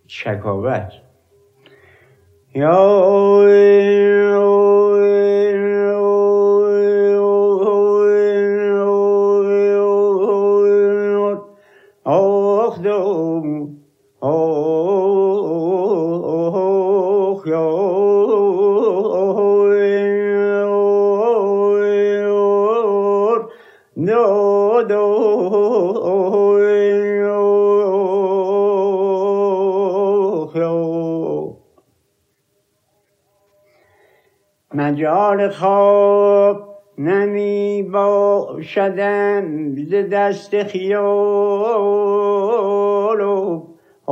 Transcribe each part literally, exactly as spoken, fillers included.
شکاوت. یا مجال خواب نمی باشدم ز دست خیال و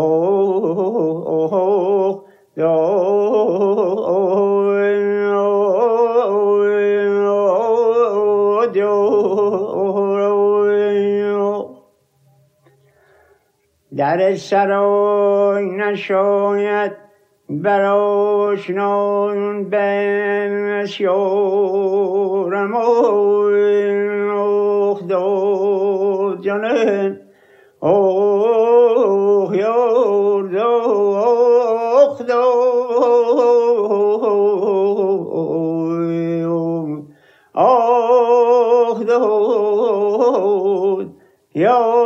در سرای نشاید بر آشنایان بسیارم افتاد جانم آه یار افتاد افتاد یا